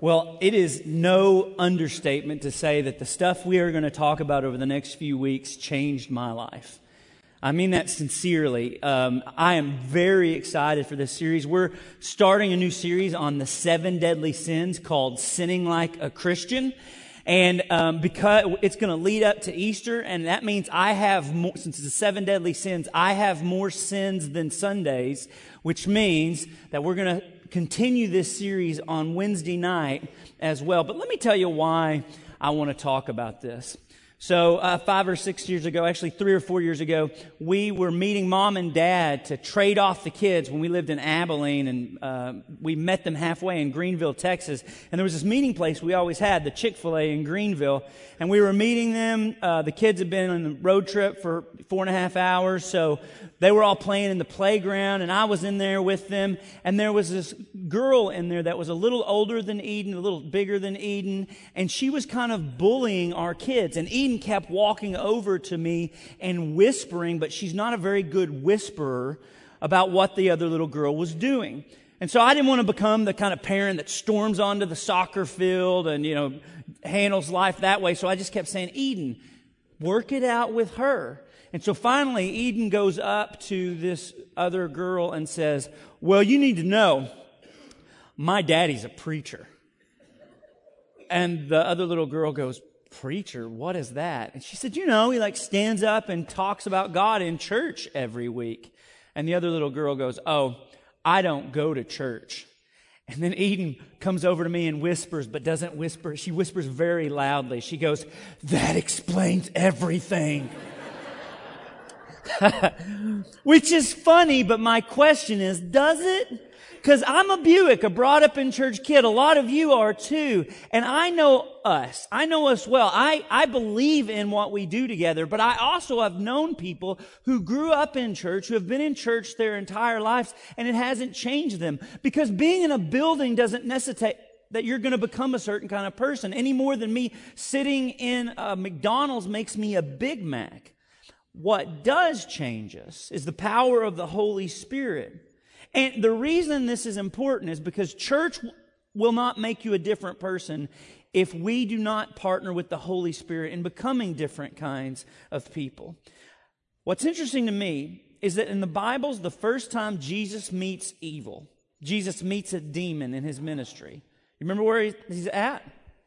Well, it is no understatement to say that the stuff we are going to talk about over the next few weeks changed my life. I mean that sincerely. I am very excited for this series. We're starting a new series on the 7 deadly sins called Sinning Like a Christian. And because it's going to lead up to Easter, and that means I have more, since it's the 7 deadly sins, I have more sins than Sundays, which means that we're going to continue this series on Wednesday night as well. But let me tell you why I want to talk about this. So 5 or 6 years ago, actually 3 or 4 years ago, we were meeting Mom and Dad to trade off the kids when we lived in Abilene, and we met them halfway in Greenville, Texas. And there was this meeting place we always had, the Chick-fil-A in Greenville, and we were meeting them. The kids had been on the road trip for 4.5 hours, so they were all playing in the playground, and I was in there with them. And there was this girl in there that was a little older than Eden, a little bigger than Eden, and she was kind of bullying our kids. And Eden kept walking over to me and whispering, but she's not a very good whisperer about what the other little girl was doing. And so I didn't want to become the kind of parent that storms onto the soccer field and, handles life that way. So I just kept saying, Eden, work it out with her. And so finally, Eden goes up to this other girl and says, well, you need to know, my daddy's a preacher. And the other little girl goes, preacher, what is that? And she said, he stands up and talks about God in church every week. And the other little girl goes, oh, I don't go to church. And then Eden comes over to me and whispers, but doesn't whisper. She whispers very loudly. She goes, that explains everything. Which is funny, but my question is, does it? Because I'm a Buick, a brought up in church kid. A lot of you are too. And I know us. I know us well. I believe in what we do together, but I also have known people who grew up in church, who have been in church their entire lives, and it hasn't changed them. Because being in a building doesn't necessitate that you're going to become a certain kind of person any more than me sitting in a McDonald's makes me a Big Mac. What does change us is the power of the Holy Spirit. And the reason this is important is because church will not make you a different person if we do not partner with the Holy Spirit in becoming different kinds of people. What's interesting to me is that in the Bible, the first time Jesus meets evil, Jesus meets a demon in his ministry. You remember where he's at?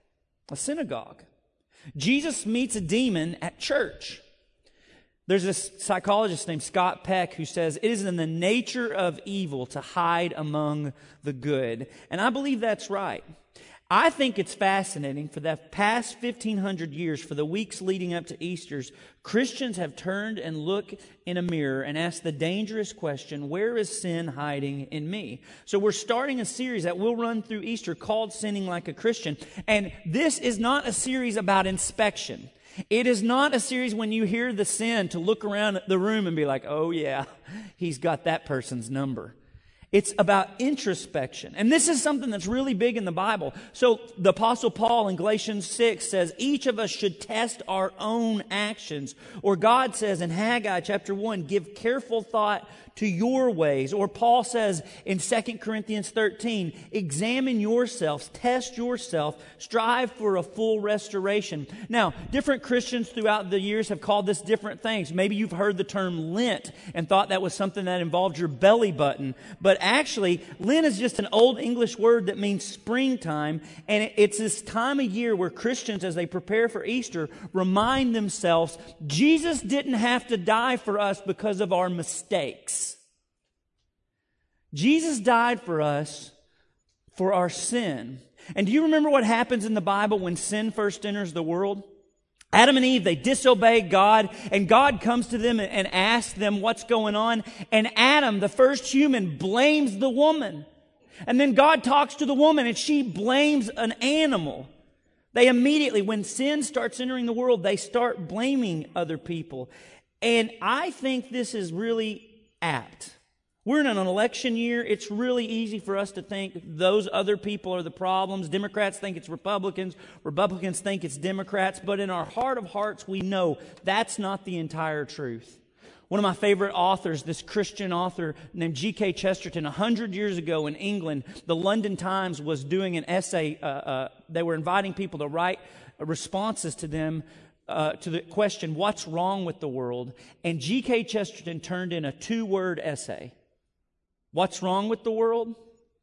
A synagogue. Jesus meets a demon at church. There's this psychologist named Scott Peck who says, it is in the nature of evil to hide among the good. And I believe that's right. I think it's fascinating for the past 1,500 years, for the weeks leading up to Easter's, Christians have turned and looked in a mirror and asked the dangerous question, where is sin hiding in me? So we're starting a series that will run through Easter called Sinning Like a Christian. And this is not a series about inspection. It is not a series when you hear the sin to look around the room and be like, oh yeah, he's got that person's number. It's about introspection. And this is something that's really big in the Bible. So the Apostle Paul in Galatians 6 says each of us should test our own actions. Or God says in Haggai chapter 1, give careful thought to your ways. Or Paul says in 2 Corinthians 13, examine yourselves, test yourself, strive for a full restoration. Now, different Christians throughout the years have called this different things. Maybe you've heard the term Lent and thought that was something that involved your belly button. But actually, Lent is just an old English word that means springtime. And it's this time of year where Christians, as they prepare for Easter, remind themselves, Jesus didn't have to die for us because of our mistakes. Jesus died for us for our sin. And do you remember what happens in the Bible when sin first enters the world? Adam and Eve, they disobey God, and God comes to them and asks them what's going on. And Adam, the first human, blames the woman. And then God talks to the woman, and she blames an animal. They immediately, when sin starts entering the world, they start blaming other people. And I think this is really apt. We're in an election year. It's really easy for us to think those other people are the problems. Democrats think it's Republicans. Republicans think it's Democrats. But in our heart of hearts, we know that's not the entire truth. One of my favorite authors, this Christian author named G.K. Chesterton, 100 years ago in England, the London Times was doing an essay. They were inviting people to write responses to them to the question, what's wrong with the world? And G.K. Chesterton turned in a 2-word essay. What's wrong with the world?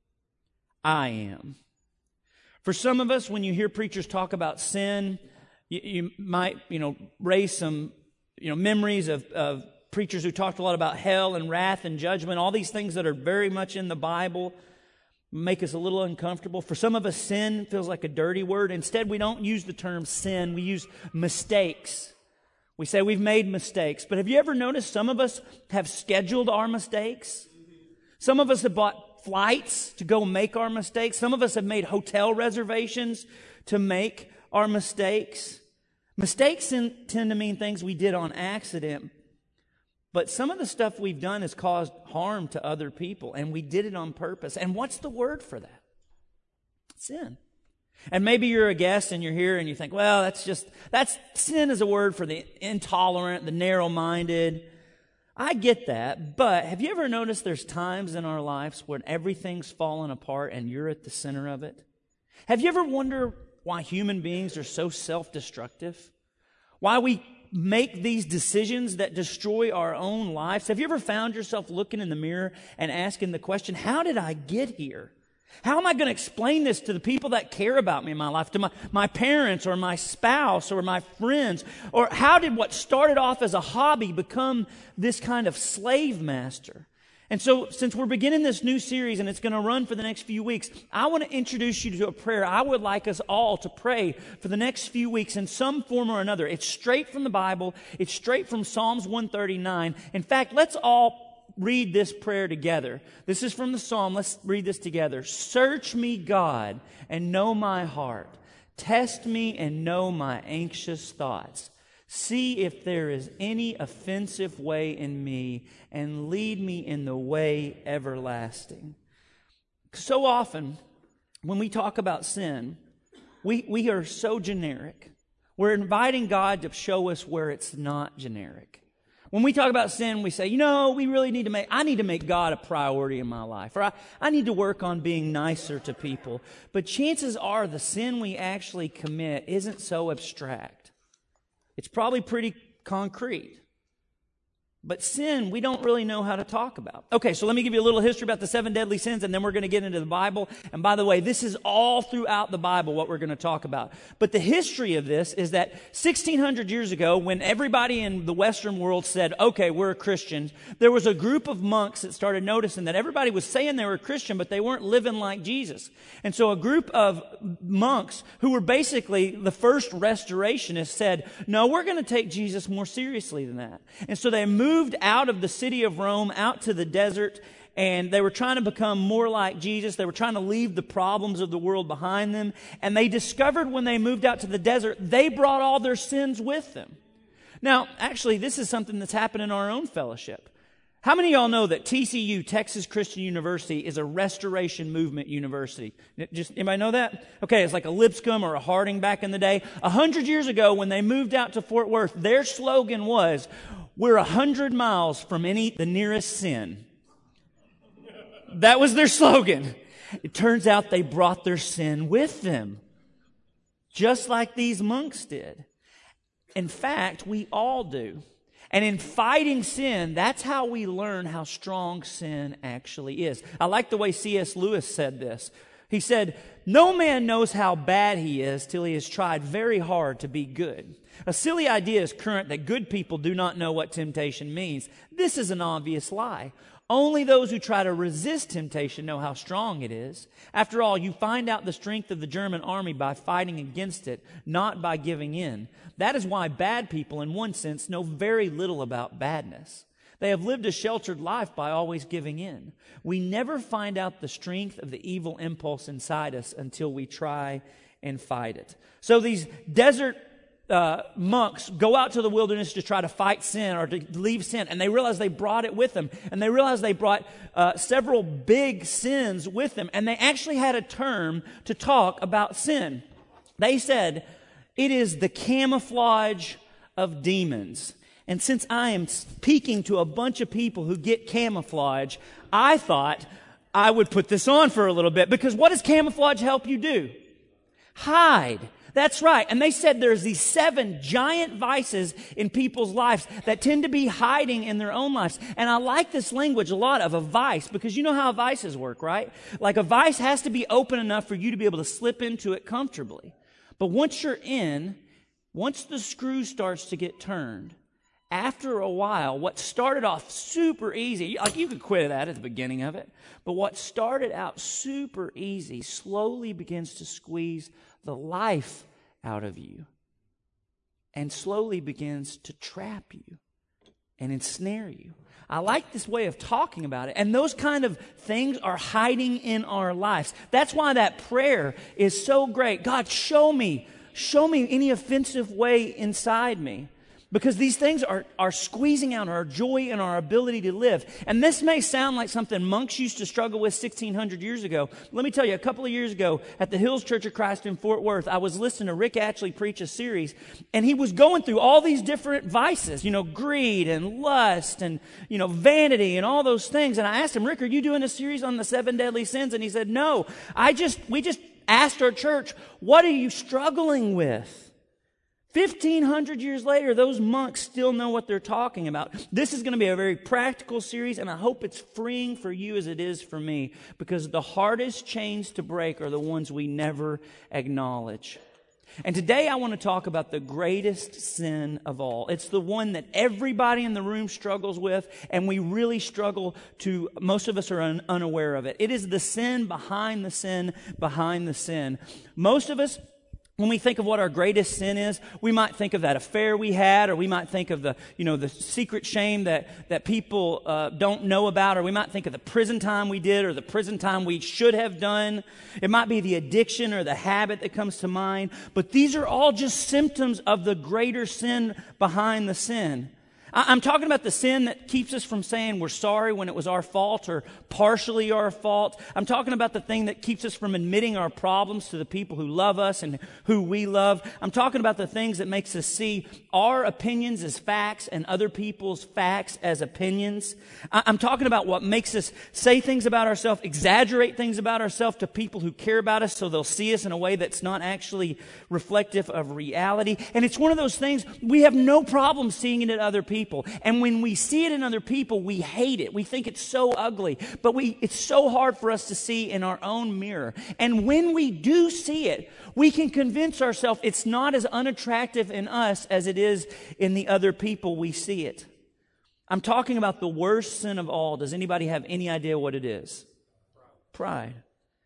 I am. For some of us, when you hear preachers talk about sin, you might, raise some, memories of preachers who talked a lot about hell and wrath and judgment, all these things that are very much in the Bible make us a little uncomfortable. For some of us, sin feels like a dirty word. Instead, we don't use the term sin. We use mistakes. We say we've made mistakes. But have you ever noticed some of us have scheduled our mistakes? Some of us have bought flights to go make our mistakes. Some of us have made hotel reservations to make our mistakes. Mistakes tend to mean things we did on accident. But some of the stuff we've done has caused harm to other people, and we did it on purpose. And what's the word for that? Sin. And maybe you're a guest and you're here and you think, well, that's sin is a word for the intolerant, the narrow-minded. I get that, but have you ever noticed there's times in our lives when everything's fallen apart and you're at the center of it? Have you ever wondered why human beings are so self-destructive? Why we make these decisions that destroy our own lives? Have you ever found yourself looking in the mirror and asking the question, how did I get here? How am I going to explain this to the people that care about me in my life, to my parents or my spouse or my friends? Or how did what started off as a hobby become this kind of slave master? And so, since we're beginning this new series and it's going to run for the next few weeks, I want to introduce you to a prayer I would like us all to pray for the next few weeks in some form or another. It's straight from the Bible. It's straight from Psalms 139. In fact, let's all read this prayer together. This is from the Psalm. Let's read this together. Search me, God, and know my heart. Test me and know my anxious thoughts. See if there is any offensive way in me, and lead me in the way everlasting. So often, when we talk about sin, we are so generic. We're inviting God to show us where it's not generic. When we talk about sin, we say, we really need I need to make God a priority in my life. Or I need to work on being nicer to people. But chances are the sin we actually commit isn't so abstract. It's probably pretty concrete. But sin, we don't really know how to talk about. Okay, so let me give you a little history about the 7 deadly sins, and then we're going to get into the Bible. And by the way, this is all throughout the Bible what we're going to talk about. But the history of this is that 1,600 years ago, when everybody in the Western world said, okay, we're Christians, there was a group of monks that started noticing that everybody was saying they were Christian, but they weren't living like Jesus. And so a group of monks who were basically the first restorationists said, no, we're going to take Jesus more seriously than that. And so they moved out of the city of Rome, out to the desert, and they were trying to become more like Jesus. They were trying to leave the problems of the world behind them. And they discovered when they moved out to the desert, they brought all their sins with them. Now, actually, this is something that's happened in our own fellowship. How many of y'all know that TCU, Texas Christian University, is a Restoration Movement university? Anybody know that? Okay, it's like a Lipscomb or a Harding back in the day. 100 years ago, when they moved out to Fort Worth, their slogan was, we're 100 miles from the nearest sin. That was their slogan. It turns out they brought their sin with them, just like these monks did. In fact, we all do. And in fighting sin, that's how we learn how strong sin actually is. I like the way C.S. Lewis said this. He said, no man knows how bad he is till he has tried very hard to be good. A silly idea is current that good people do not know what temptation means. This is an obvious lie. Only those who try to resist temptation know how strong it is. After all, you find out the strength of the German army by fighting against it, not by giving in. That is why bad people, in one sense, know very little about badness. They have lived a sheltered life by always giving in. We never find out the strength of the evil impulse inside us until we try and fight it. So these desert monks go out to the wilderness to try to fight sin or to leave sin, and they realize they brought it with them, and they realize they brought several big sins with them, and they actually had a term to talk about sin. They said, it is the camouflage of demons. And since I am speaking to a bunch of people who get camouflage, I thought I would put this on for a little bit. Because what does camouflage help you do? Hide. That's right. And they said there's these 7 giant vices in people's lives that tend to be hiding in their own lives. And I like this language a lot of a vice, because you know how vices work, right? Like a vice has to be open enough for you to be able to slip into it comfortably. But once you're in, once the screw starts to get turned, after a while, what started off super easy, like you could quit that at the beginning of it, but what started out super easy slowly begins to squeeze the life out of you and slowly begins to trap you and ensnare you. I like this way of talking about it. And those kind of things are hiding in our lives. That's why that prayer is so great. God, show me any offensive way inside me. Because these things are squeezing out our joy and our ability to live. And this may sound like something monks used to struggle with 1,600 years ago. Let me tell you, a couple of years ago at the Hills Church of Christ in Fort Worth, I was listening to Rick Ashley preach a series, and he was going through all these different vices, greed and lust and, vanity and all those things. And I asked him, Rick, are you doing a series on the 7 deadly sins? And he said, no, we just asked our church, what are you struggling with? 1,500 years later, those monks still know what they're talking about. This is going to be a very practical series, and I hope it's freeing for you as it is for me, because the hardest chains to break are the ones we never acknowledge. And today I want to talk about the greatest sin of all. It's the one that everybody in the room struggles with, and we really struggle to, most of us are unaware of it. It is the sin behind the sin behind the sin. Most of us, when we think of what our greatest sin is, we might think of that affair we had, or we might think of the secret shame that people don't know about, or we might think of the prison time we did, or the prison time we should have done. It might be the addiction or the habit that comes to mind. But these are all just symptoms of the greater sin behind the sin. I'm talking about the sin that keeps us from saying we're sorry when it was our fault or partially our fault. I'm talking about the thing that keeps us from admitting our problems to the people who love us and who we love. I'm talking about the things that makes us see our opinions as facts and other people's facts as opinions. I'm talking about what makes us say things about ourselves, exaggerate things about ourselves to people who care about us so they'll see us in a way that's not actually reflective of reality. And it's one of those things we have no problem seeing it in other people. And when we see it in other people, we hate it. We think it's so ugly. But it's so hard for us to see in our own mirror. And when we do see it, we can convince ourselves it's not as unattractive in us as it is in the other people we see it. I'm talking about the worst sin of all. Does anybody have any idea what it is? Pride.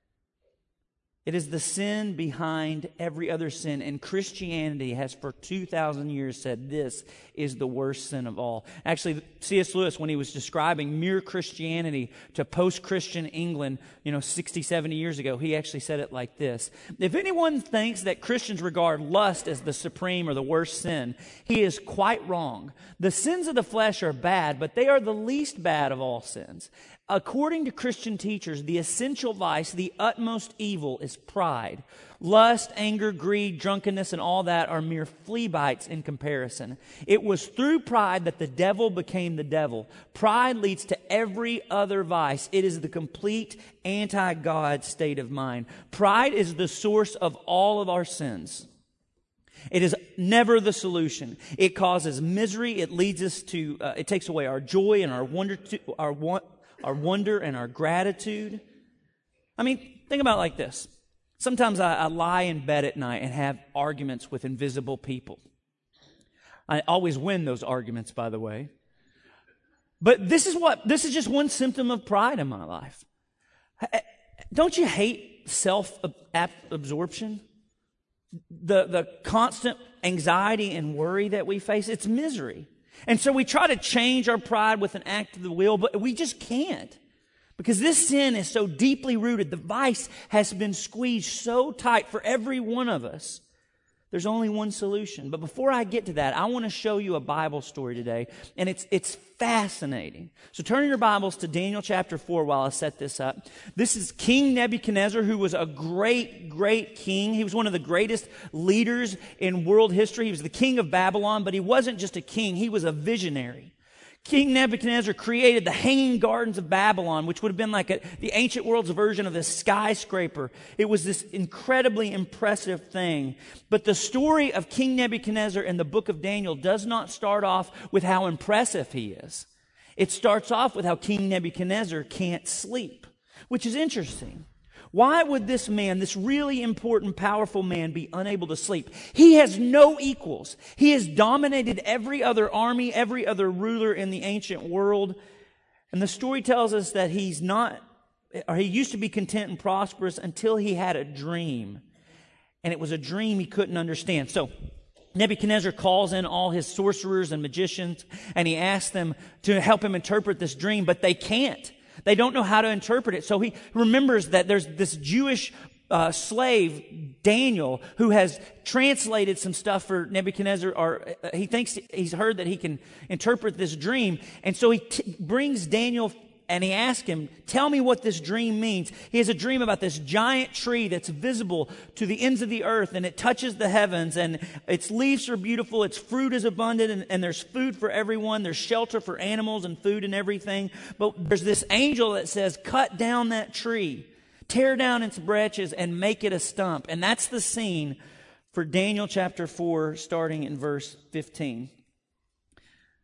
It is the sin behind every other sin, and Christianity has for 2,000 years said this is the worst sin of all. Actually, C.S. Lewis, when he was describing mere Christianity to post-Christian England, 60, 70 years ago, he actually said it like this. If anyone thinks that Christians regard lust as the supreme or the worst sin, he is quite wrong. The sins of the flesh are bad, but they are the least bad of all sins. According to Christian teachers, the essential vice, the utmost evil, is pride. Lust, anger, greed, drunkenness, and all that are mere flea bites in comparison. It was through pride that the devil became the devil. Pride leads to every other vice. It is the complete anti-God state of mind. Pride is the source of all of our sins. It is never the solution. It causes misery. It leads us to, it takes away our joy and our wonder and our gratitude. I mean, think about it like this. Sometimes I lie in bed at night and have arguments with invisible people. I always win those arguments, by the way. But this is just one symptom of pride in my life. Don't you hate self-absorption? The constant anxiety and worry that we face, it's misery. And so we try to change our pride with an act of the will, but we just can't. Because this sin is so deeply rooted. The vice has been squeezed so tight for every one of us There's only one solution. But before I get to that, I want to show you a Bible story today, and it's fascinating. So turn your Bibles to Daniel chapter 4 while I set this up. This is King Nebuchadnezzar, who was a great, great king. He was one of the greatest leaders in world history. He was the king of Babylon, but he wasn't just a king. He was a visionary. King Nebuchadnezzar created the Hanging Gardens of Babylon, which would have been like the ancient world's version of this skyscraper. It was this incredibly impressive thing. But the story of King Nebuchadnezzar in the book of Daniel does not start off with how impressive he is. It starts off with how King Nebuchadnezzar can't sleep, which is interesting. Why would this man, this really important, powerful man, be unable to sleep? He has no equals. He has dominated every other army, every other ruler in the ancient world. And the story tells us that he used to be content and prosperous until he had a dream. And it was a dream he couldn't understand. So Nebuchadnezzar calls in all his sorcerers and magicians, and he asks them to help him interpret this dream, but they can't. They don't know how to interpret it. So he remembers that there's this Jewish slave, Daniel, who has translated some stuff for Nebuchadnezzar, or he thinks he's heard that he can interpret this dream. And so he brings Daniel and he asks him, tell me what this dream means. He has a dream about this giant tree that's visible to the ends of the earth, and it touches the heavens, and its leaves are beautiful, its fruit is abundant, and there's food for everyone. There's shelter for animals and food and everything. But there's this angel that says, cut down that tree, tear down its branches, and make it a stump. And that's the scene for Daniel chapter 4, starting in verse 15. It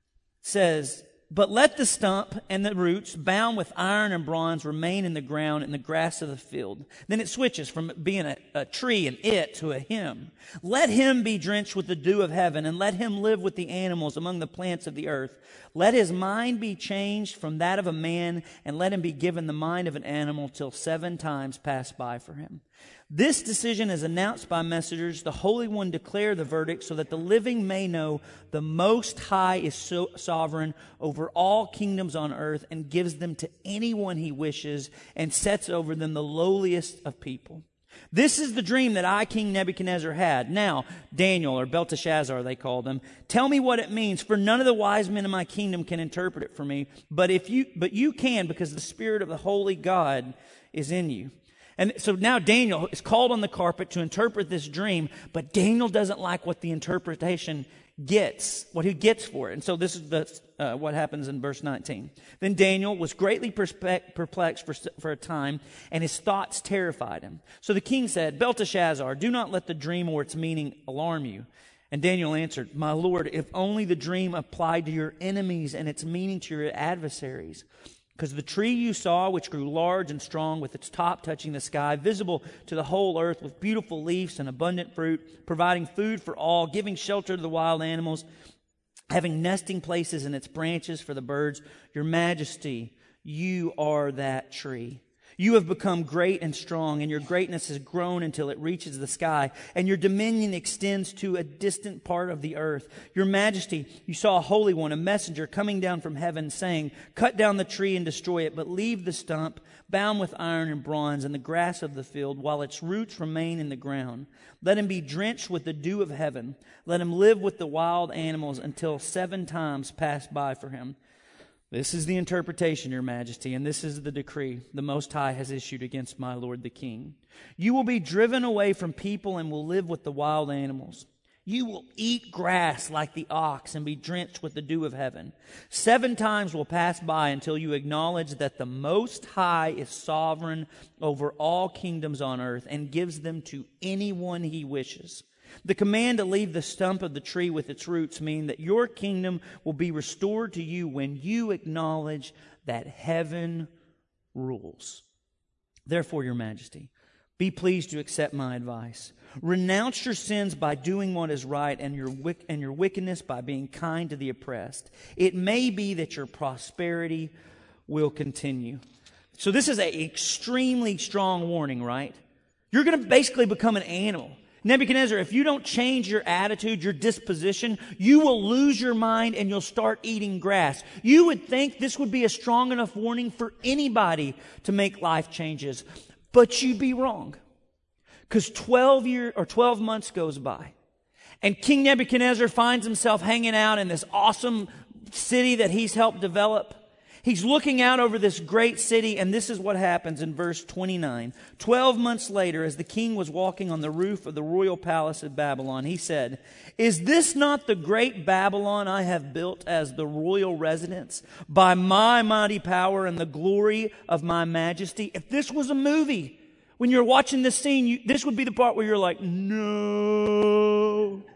says, but let the stump and the roots, bound with iron and bronze, remain in the ground in the grass of the field. Then it switches from being a tree and it to a him. Let him be drenched with the dew of heaven, and let him live with the animals among the plants of the earth. Let his mind be changed from that of a man, and let him be given the mind of an animal till 7 times pass by for him. This decision is announced by messengers. The Holy One declare the verdict so that the living may know the Most High is sovereign over all kingdoms on earth and gives them to anyone he wishes and sets over them the lowliest of people. This is the dream that I, King Nebuchadnezzar, had. Now, Daniel, or Belteshazzar they called him, tell me what it means, for none of the wise men in my kingdom can interpret it for me, but you can, because the Spirit of the Holy God is in you. And so now Daniel is called on the carpet to interpret this dream, but Daniel doesn't like what the interpretation gets, what he gets for it. And so this is what happens in verse 19. Then Daniel was greatly perplexed for a time, and his thoughts terrified him. So the king said, Belteshazzar, do not let the dream or its meaning alarm you. And Daniel answered, my Lord, if only the dream applied to your enemies and its meaning to your adversaries. Because the tree you saw, which grew large and strong, with its top touching the sky, visible to the whole earth, with beautiful leaves and abundant fruit, providing food for all, giving shelter to the wild animals, having nesting places in its branches for the birds, your majesty, you are that tree. You have become great and strong, and your greatness has grown until it reaches the sky, and your dominion extends to a distant part of the earth. Your majesty, you saw a holy one, a messenger coming down from heaven, saying, cut down the tree and destroy it, but leave the stump, bound with iron and bronze, in the grass of the field, while its roots remain in the ground. Let him be drenched with the dew of heaven. Let him live with the wild animals until 7 times pass by for him. This is the interpretation, Your Majesty, and this is the decree the Most High has issued against my Lord the King. You will be driven away from people and will live with the wild animals. You will eat grass like the ox and be drenched with the dew of heaven. 7 times will pass by until you acknowledge that the Most High is sovereign over all kingdoms on earth and gives them to anyone he wishes. The command to leave the stump of the tree with its roots mean that your kingdom will be restored to you when you acknowledge that heaven rules. Therefore, Your Majesty, be pleased to accept my advice. Renounce your sins by doing what is right, and your wickedness by being kind to the oppressed. It may be that your prosperity will continue. So this is an extremely strong warning, right? You're going to basically become an animal. Nebuchadnezzar, if you don't change your attitude, your disposition, you will lose your mind and you'll start eating grass. You would think this would be a strong enough warning for anybody to make life changes, but you'd be wrong. Because 12 months goes by. And King Nebuchadnezzar finds himself hanging out in this awesome city that he's helped develop. He's looking out over this great city, and this is what happens in verse 29. 12 months later, as the king was walking on the roof of the royal palace of Babylon, he said, "Is this not the great Babylon I have built as the royal residence by my mighty power and the glory of my majesty?" If this was a movie, when you're watching this scene, this would be the part where you're like, no.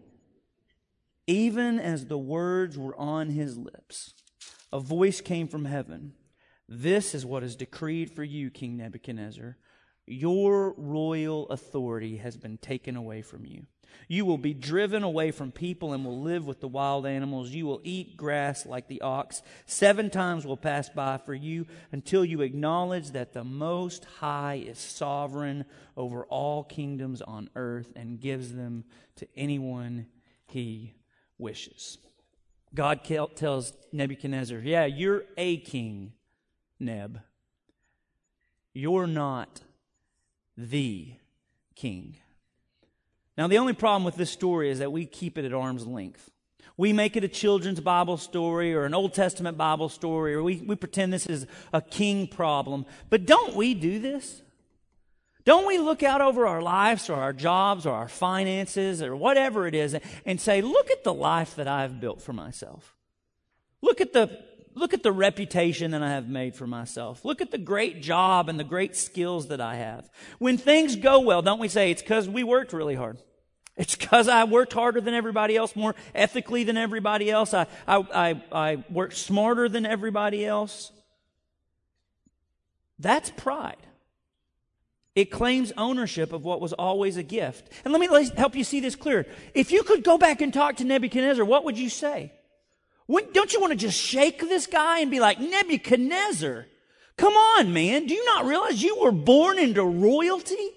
Even as the words were on his lips, a voice came from heaven. "This is what is decreed for you, King Nebuchadnezzar. Your royal authority has been taken away from you. You will be driven away from people and will live with the wild animals. You will eat grass like the ox. 7 times will pass by for you until you acknowledge that the Most High is sovereign over all kingdoms on earth and gives them to anyone he wishes." God tells Nebuchadnezzar, yeah, you're a king, Neb. You're not the king. Now, the only problem with this story is that we keep it at arm's length. We make it a children's Bible story or an Old Testament Bible story, or we pretend this is a king problem. But don't we do this? Don't we look out over our lives or our jobs or our finances or whatever it is and say, look at the life that I've built for myself. Look at the reputation that I have made for myself. Look at the great job and the great skills that I have. When things go well, don't we say it's because we worked really hard? It's because I worked harder than everybody else, more ethically than everybody else. I worked smarter than everybody else. That's pride. It claims ownership of what was always a gift. And let me help you see this clearer. If you could go back and talk to Nebuchadnezzar, what would you say? Don't you want to just shake this guy and be like, Nebuchadnezzar, come on, man. Do you not realize you were born into royalty?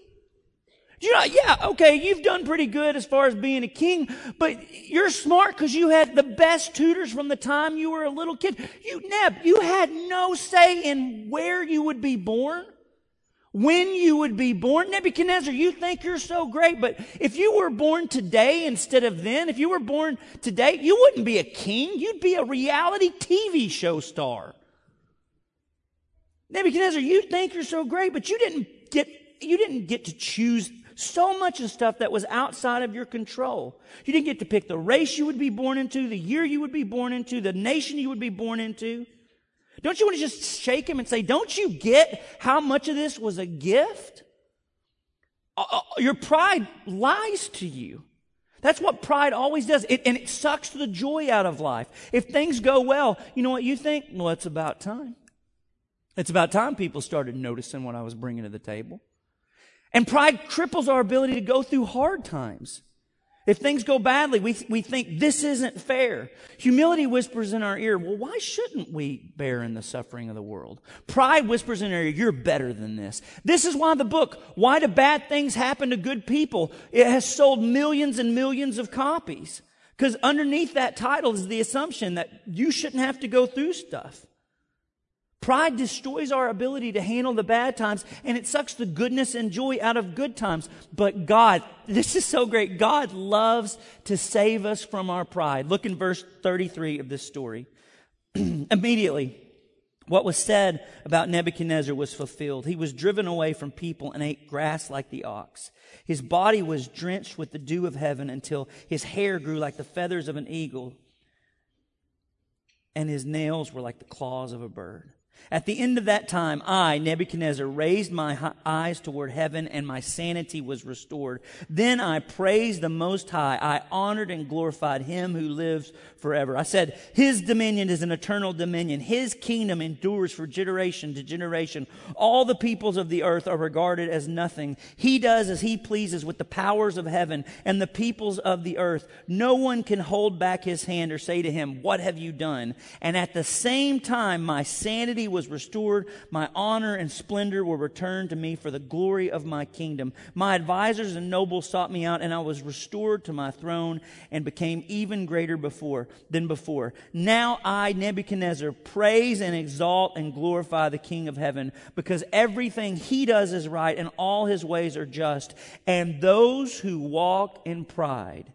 You've done pretty good as far as being a king, but you're smart because you had the best tutors from the time you were a little kid. You had no say in where you would be born. When you would be born. Nebuchadnezzar, you think you're so great, but if you were born today instead of then, if you were born today, you wouldn't be a king. You'd be a reality TV show star. Nebuchadnezzar, you think you're so great, but you didn't get to choose so much of stuff that was outside of your control. You didn't get to pick the race you would be born into, the year you would be born into, the nation you would be born into. Don't you want to just shake him and say, don't you get how much of this was a gift? Your pride lies to you. That's what pride always does. And it sucks the joy out of life. If things go well, you know what you think? Well, it's about time. It's about time people started noticing what I was bringing to the table. And pride cripples our ability to go through hard times. If things go badly, we think this isn't fair. Humility whispers in our ear, well, why shouldn't we bear in the suffering of the world? Pride whispers in our ear, you're better than this. This is why the book, Why Do Bad Things Happen to Good People? It has sold millions and millions of copies. Because underneath that title is the assumption that you shouldn't have to go through stuff. Pride destroys our ability to handle the bad times, and it sucks the goodness and joy out of good times. But God, this is so great. God loves to save us from our pride. Look in verse 33 of this story. Immediately, what was said about Nebuchadnezzar was fulfilled. He was driven away from people and ate grass like the ox. His body was drenched with the dew of heaven until his hair grew like the feathers of an eagle, and his nails were like the claws of a bird. At the end of that time, I, Nebuchadnezzar, raised my eyes toward heaven, and my sanity was restored. Then I praised the Most High. I honored and glorified him who lives forever. I said, his dominion is an eternal dominion. His kingdom endures for generation to generation. All the peoples of the earth are regarded as nothing. He does as he pleases with the powers of heaven and the peoples of the earth. No one can hold back his hand or say to him, what have you done? And at the same time, my sanity was restored. My honor and splendor were returned to me for the glory of my kingdom. My advisors and nobles sought me out, and I was restored to my throne and became even greater than before. Now I, Nebuchadnezzar, praise and exalt and glorify the King of heaven, because everything he does is right and all his ways are just. And those who walk in pride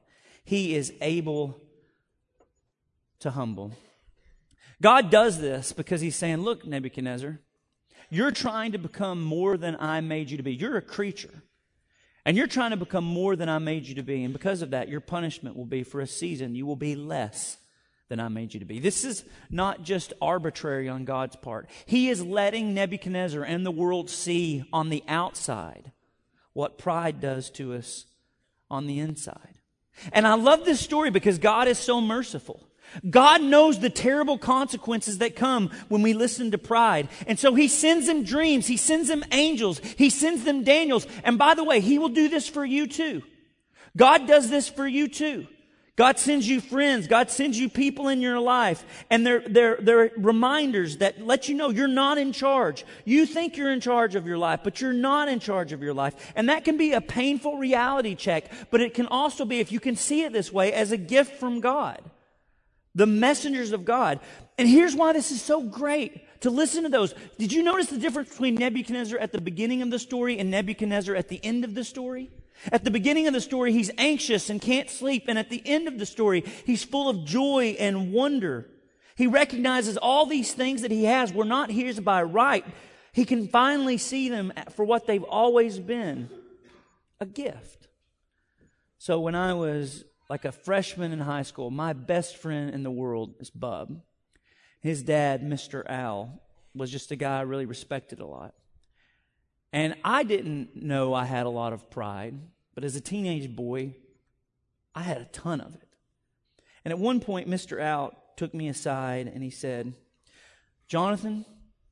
He is able to humble. God does this because He's saying, look, Nebuchadnezzar, you're trying to become more than I made you to be. You're a creature. And you're trying to become more than I made you to be. And because of that, your punishment will be for a season. You will be less than I made you to be. This is not just arbitrary on God's part. He is letting Nebuchadnezzar and the world see on the outside what pride does to us on the inside. And I love this story because God is so merciful. God knows the terrible consequences that come when we listen to pride. And so He sends them dreams. He sends them angels. He sends them Daniels. And by the way, He will do this for you too. God does this for you too. God sends you friends. God sends you people in your life. And they're reminders that let you know you're not in charge. You think you're in charge of your life, but you're not in charge of your life. And that can be a painful reality check, but it can also be, if you can see it this way, as a gift from God. The messengers of God. And here's why this is so great to listen to those. Did you notice the difference between Nebuchadnezzar at the beginning of the story and Nebuchadnezzar at the end of the story? At the beginning of the story, he's anxious and can't sleep. And at the end of the story, he's full of joy and wonder. He recognizes all these things that he has were not his by right. He can finally see them for what they've always been, a gift. So when I was like a freshman in high school, my best friend in the world is Bub. His dad, Mr. Al, was just a guy I really respected a lot. And I didn't know I had a lot of pride, but as a teenage boy, I had a ton of it. And at one point, Mr. Al took me aside and he said, Jonathan,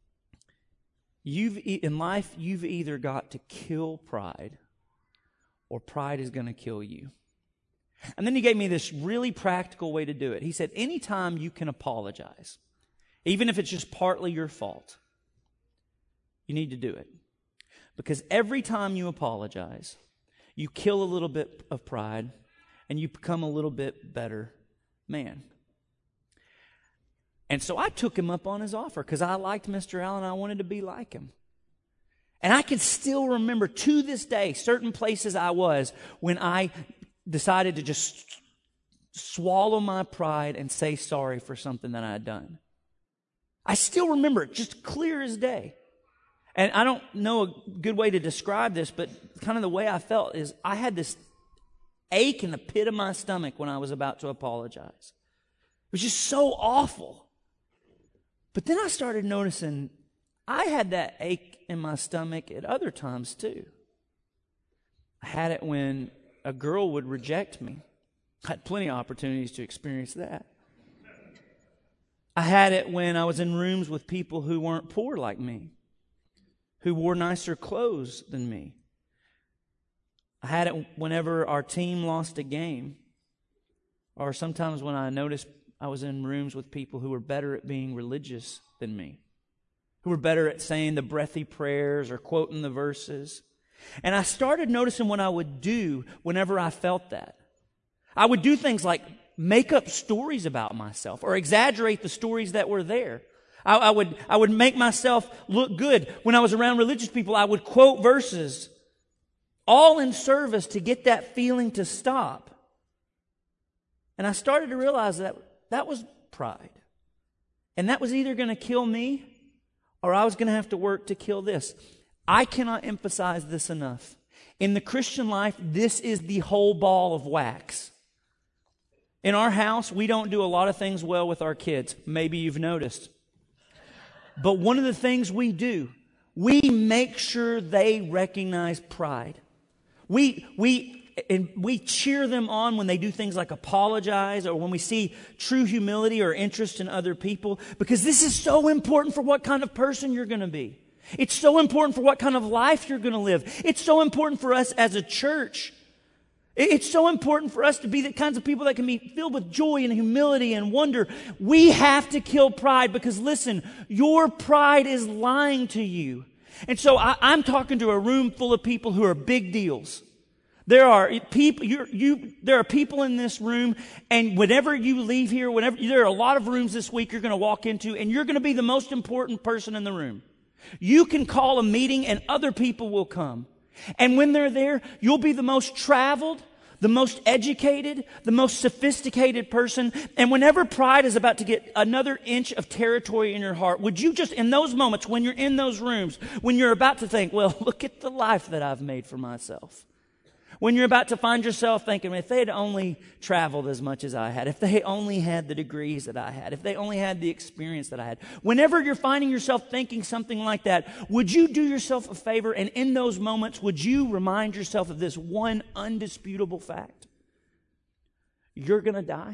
in life, you've either got to kill pride or pride is going to kill you. And then he gave me this really practical way to do it. He said, anytime you can apologize, even if it's just partly your fault, you need to do it. Because every time you apologize, you kill a little bit of pride and you become a little bit better man. And so I took him up on his offer because I liked Mr. Allen and I wanted to be like him. And I can still remember to this day certain places I was when I decided to just swallow my pride and say sorry for something that I had done. I still remember it just clear as day. And I don't know a good way to describe this, but kind of the way I felt is I had this ache in the pit of my stomach when I was about to apologize. It was just so awful. But then I started noticing I had that ache in my stomach at other times too. I had it when a girl would reject me. I had plenty of opportunities to experience that. I had it when I was in rooms with people who weren't poor like me, who wore nicer clothes than me. I had it whenever our team lost a game, or sometimes when I noticed I was in rooms with people who were better at being religious than me, who were better at saying the breathy prayers or quoting the verses. And I started noticing what I would do whenever I felt that. I would do things like make up stories about myself or exaggerate the stories that were there. I would make myself look good. When I was around religious people, I would quote verses, all in service to get that feeling to stop. And I started to realize that that was pride. And that was either going to kill me or I was going to have to work to kill this. I cannot emphasize this enough. In the Christian life, this is the whole ball of wax. In our house, we don't do a lot of things well with our kids. Maybe you've noticed. But one of the things we do, we make sure they recognize pride. We cheer them on when they do things like apologize or when we see true humility or interest in other people, because this is so important for what kind of person you're going to be. It's so important for what kind of life you're going to live. It's so important for us as a church. It's so important for us to be the kinds of people that can be filled with joy and humility and wonder. We have to kill pride because, listen, your pride is lying to you. And so I'm talking to a room full of people who are big deals. There are people. There are people in this room, and whenever you leave here, there are a lot of rooms this week you're going to walk into, and you're going to be the most important person in the room. You can call a meeting, and other people will come. And when they're there, you'll be the most traveled, the most educated, the most sophisticated person. And whenever pride is about to get another inch of territory in your heart, would you just, in those moments, when you're in those rooms, when you're about to think, well, look at the life that I've made for myself. When you're about to find yourself thinking, if they had only traveled as much as I had, if they only had the degrees that I had, if they only had the experience that I had, whenever you're finding yourself thinking something like that, would you do yourself a favor, and in those moments, would you remind yourself of this one undisputable fact? You're going to die.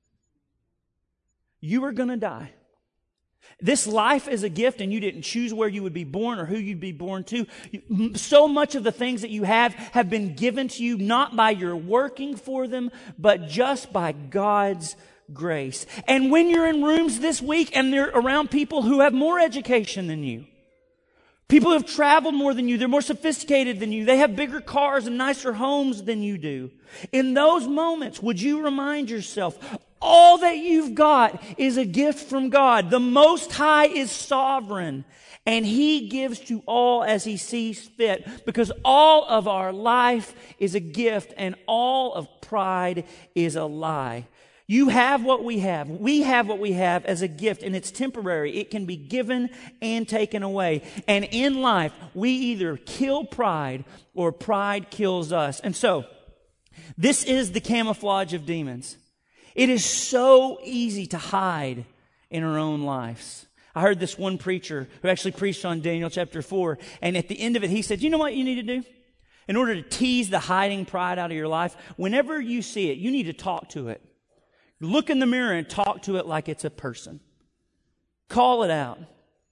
You are going to die. This life is a gift, and you didn't choose where you would be born or who you'd be born to. So much of the things that you have been given to you not by your working for them, but just by God's grace. And when you're in rooms this week and they're around people who have more education than you, people who have traveled more than you, they're more sophisticated than you, they have bigger cars and nicer homes than you do. In those moments, would you remind yourself, all that you've got is a gift from God. The Most High is sovereign, and He gives to all as He sees fit, because all of our life is a gift and all of pride is a lie. You have what we have. We have what we have as a gift, and it's temporary. It can be given and taken away. And in life, we either kill pride or pride kills us. And so, this is the camouflage of demons. It is so easy to hide in our own lives. I heard this one preacher who actually preached on Daniel chapter 4, and at the end of it, he said, you know what you need to do? In order to tease the hiding pride out of your life, whenever you see it, you need to talk to it. Look in the mirror and talk to it like it's a person. Call it out.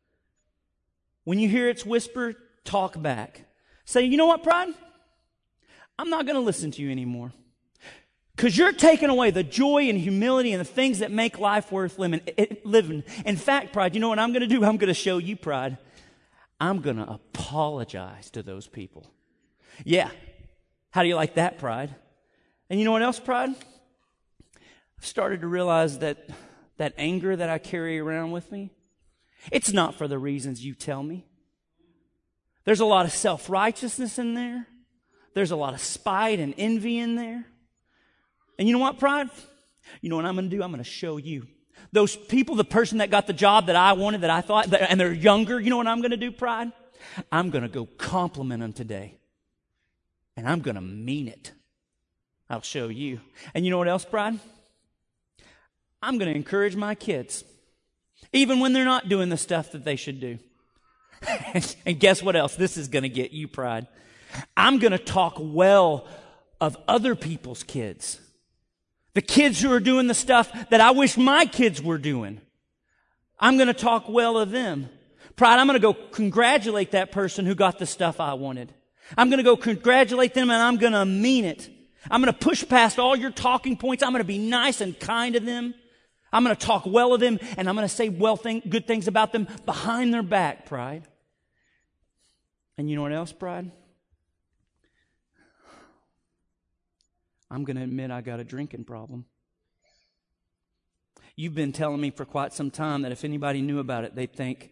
When you hear its whisper, talk back. Say, you know what, pride? I'm not going to listen to you anymore. Because you're taking away the joy and humility and the things that make life worth living. In fact, pride, you know what I'm going to do? I'm going to show you pride. I'm going to apologize to those people. Yeah. How do you like that, pride? And you know what else, pride? I've started to realize that anger that I carry around with me, it's not for the reasons you tell me. There's a lot of self-righteousness in there. There's a lot of spite and envy in there. And you know what, pride? You know what I'm going to do? I'm going to show you. Those people, the person that got the job that I wanted, that I thought, and they're younger, you know what I'm going to do, pride? I'm going to go compliment them today. And I'm going to mean it. I'll show you. And you know what else, pride? I'm going to encourage my kids. Even when they're not doing the stuff that they should do. And guess what else? This is going to get you, pride. I'm going to talk well of other people's kids. The kids who are doing the stuff that I wish my kids were doing. I'm going to talk well of them. Pride, I'm going to go congratulate that person who got the stuff I wanted. I'm going to go congratulate them, and I'm going to mean it. I'm going to push past all your talking points. I'm going to be nice and kind to them. I'm going to talk well of them, and I'm going to say good things about them behind their back, pride. And you know what else, pride? I'm going to admit I got a drinking problem. You've been telling me for quite some time that if anybody knew about it, they'd think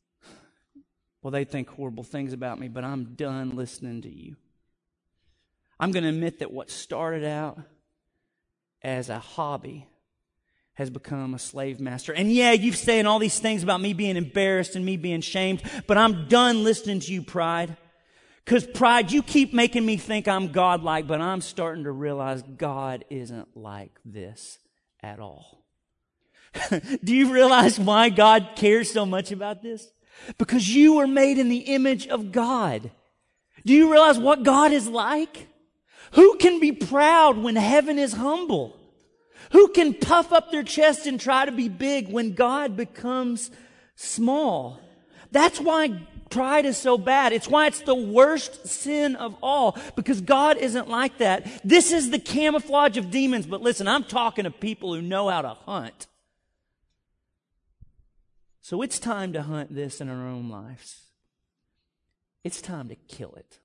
horrible things about me, but I'm done listening to you. I'm going to admit that what started out as a hobby has become a slave master. And yeah, you've saying all these things about me being embarrassed and me being shamed, but I'm done listening to you, pride. Because pride, you keep making me think I'm godlike, but I'm starting to realize God isn't like this at all. Do you realize why God cares so much about this? Because you were made in the image of God. Do you realize what God is like? Who can be proud when heaven is humble? Who can puff up their chest and try to be big when God becomes small? That's why pride is so bad. It's why it's the worst sin of all, because God isn't like that. This is the camouflage of demons. But listen, I'm talking to people who know how to hunt. So it's time to hunt this in our own lives. It's time to kill it.